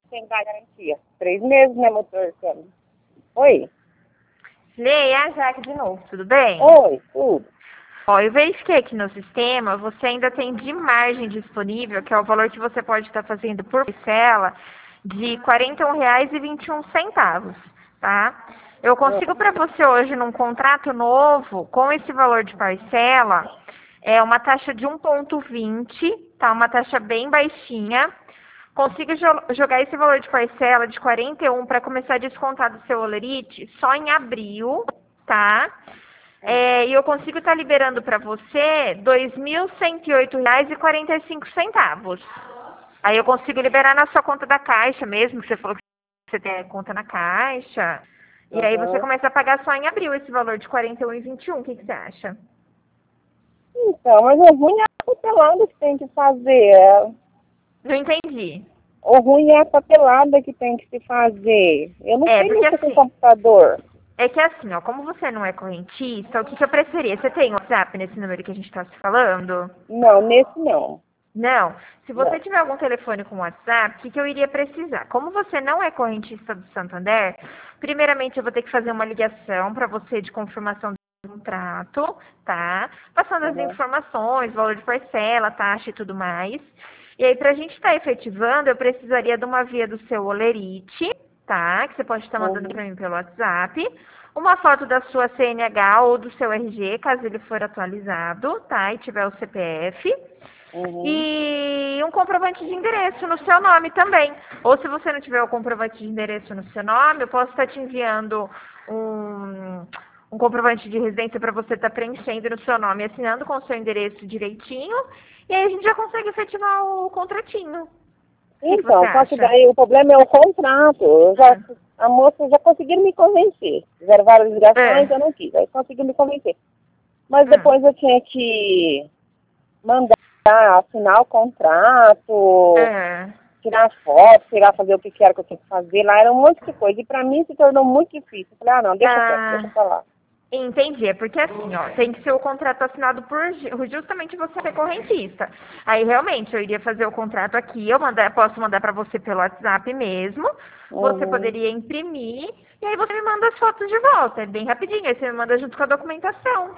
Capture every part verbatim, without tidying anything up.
tem que dar garantia. Três meses, né, motor? Oi? Lê, é a Jaque de novo, tudo bem? Oi, tudo. Ó, eu verifiquei aqui no sistema, você ainda tem de margem disponível, que é o valor que você pode estar fazendo por parcela, de quarenta e um reais e vinte e um centavos, tá? Eu consigo para você hoje, num contrato novo, com esse valor de parcela, é uma taxa de um vírgula vinte, tá? Uma taxa bem baixinha. Consigo jo- jogar esse valor de parcela de quarenta e um para começar a descontar do seu Olerite só em abril, tá? É, e eu consigo estar liberando para você dois mil cento e oito reais e quarenta e cinco centavos. Aí eu consigo liberar na sua conta da Caixa mesmo, que você falou que você tem conta na Caixa. E aí você Uhum. começa a pagar só em abril esse valor de quarenta e um e vinte e um. O que, que você acha? Então, mas o ruim é a papelada que tem que fazer. é- Não entendi. O ruim é a papelada que tem que se fazer. Eu não É, sei porque mexer com assim, computador. é que assim, ó, como você não é correntista, o que, que eu preferia? Você tem WhatsApp nesse número que a gente está se falando? Não, nesse não. Não. Se você Não. tiver algum telefone com WhatsApp, o que, que eu iria precisar? Como você não é correntista do Santander, primeiramente eu vou ter que fazer uma ligação para você de confirmação do contrato, tá? Passando as Uhum. informações, valor de parcela, taxa e tudo mais. E aí, para a gente estar efetivando, eu precisaria de uma via do seu Olerite, tá? Que você pode estar mandando Uhum. para mim pelo WhatsApp. Uma foto da sua C N H ou do seu R G, caso ele for atualizado, tá? E tiver o C P F. Uhum. E um comprovante de endereço no seu nome também. Ou se você não tiver o comprovante de endereço no seu nome, eu posso estar te enviando um, um comprovante de residência para você estar preenchendo no seu nome, assinando com o seu endereço direitinho. E aí a gente já consegue efetivar o contratinho. O que, que você Então, só que acha? daí o problema é o contrato. Eu já, Hum. a moça já conseguiu me convencer. Fizeram várias É. ligações, eu não quis. Aí conseguiu me convencer. Mas Hum. depois eu tinha que mandar assinar o contrato, É. tirar foto, tirar, fazer o que que era que eu tinha que fazer. Lá era um monte de coisa. E pra mim se tornou muito difícil. Eu falei, ah, não, deixa quieto, deixa Ah, pra lá. entendi, é porque assim, ó, tem que ser o contrato assinado por ju- justamente você ser correntista. Aí realmente eu iria fazer o contrato aqui, eu mandar, posso mandar para você pelo WhatsApp mesmo. Você Uhum. poderia imprimir e aí você me manda as fotos de volta, é bem rapidinho, aí você me manda junto com a documentação.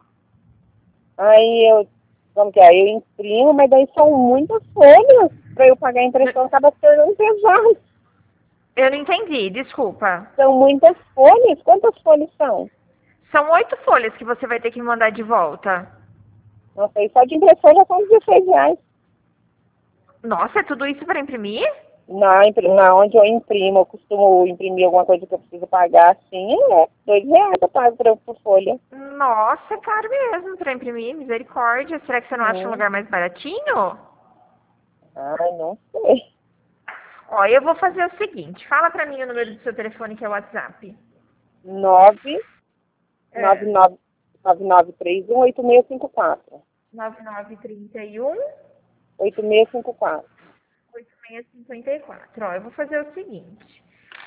Aí eu, como que é? Eu imprimo, mas daí são muitas folhas para eu pagar a N- impressão, acaba se tornando pesado. Eu não entendi, desculpa. São muitas folhas. Quantas folhas são? São oito folhas que você vai ter que me mandar de volta. Nossa, aí só de impressão já são dezesseis reais. Nossa, é tudo isso para imprimir? Na, impri- na onde eu imprimo, eu costumo imprimir alguma coisa que eu preciso pagar, assim, é dois reais eu pago por, por folha. Nossa, é caro mesmo para imprimir, misericórdia. Será que você não acha um Hum. lugar mais baratinho? Ai, não sei. Ó, eu vou fazer o seguinte, fala pra mim o número do seu telefone que é o WhatsApp. Nove nove É. nove nove nove três um oito seis cinco quatro. nove nove três um, oito seis cinco quatro. oito seis cinco quatro. Ó, eu vou fazer o seguinte.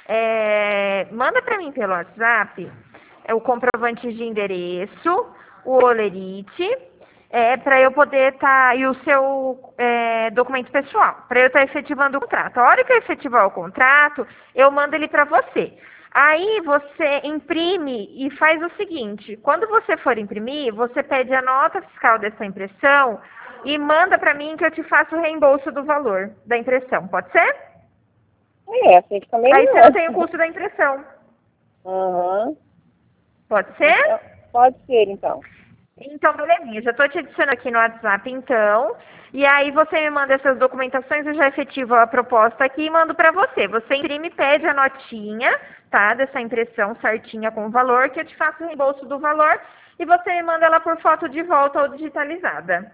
É, manda pra mim pelo WhatsApp é, o comprovante de endereço, o olerite, é, para eu poder estar, e o seu é, documento pessoal, para eu estar efetivando o contrato. A hora que eu efetivar o contrato, eu mando ele para você. Aí você imprime e faz o seguinte, quando você for imprimir, você pede a nota fiscal dessa impressão e manda para mim que eu te faço o reembolso do valor da impressão, pode ser? É, assim fica Aí você não melhor. tem o custo da impressão, Aham. pode Então, ser? pode ser, então. Então, belezinha, já estou te adicionando aqui no WhatsApp, então. E aí você me manda essas documentações, eu já efetivo a proposta aqui e mando para você. Você imprime, pede a notinha, tá? Dessa impressão certinha com o valor, que eu te faço o reembolso do valor. E você me manda ela por foto de volta ou digitalizada.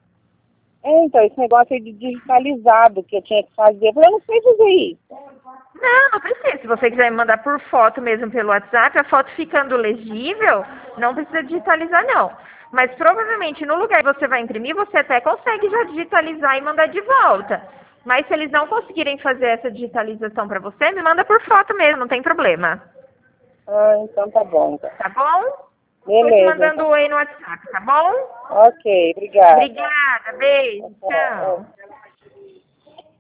É, então, esse negócio aí de digitalizado que eu tinha que fazer, eu falei, eu não sei fazer isso. Não, não precisa. Se você quiser me mandar por foto mesmo pelo WhatsApp, a foto ficando legível, não precisa digitalizar, não. Mas provavelmente no lugar que você vai imprimir, você até consegue já digitalizar e mandar de volta. Mas se eles não conseguirem fazer essa digitalização para você, me manda por foto mesmo, não tem problema. Ah, então tá bom, então. Tá bom? Estou te Beleza, então. mandando aí no WhatsApp, tá bom? Ok, obrigada. Obrigada, beijo, Até. tchau. É.